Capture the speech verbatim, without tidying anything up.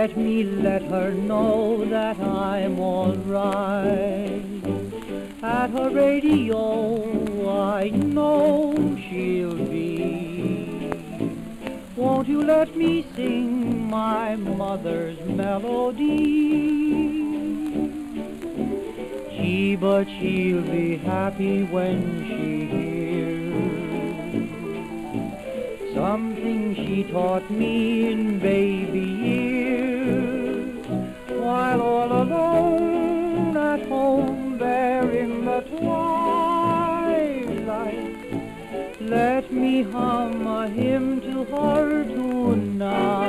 Let me let her know that I'm all right. At her radio I know she'll be. Won't you let me sing my mother's melody? Gee, but she'll be happy when she hears something she taught me in baby years, while all alone at home there in the twilight. Let me hum a hymn to her tonight.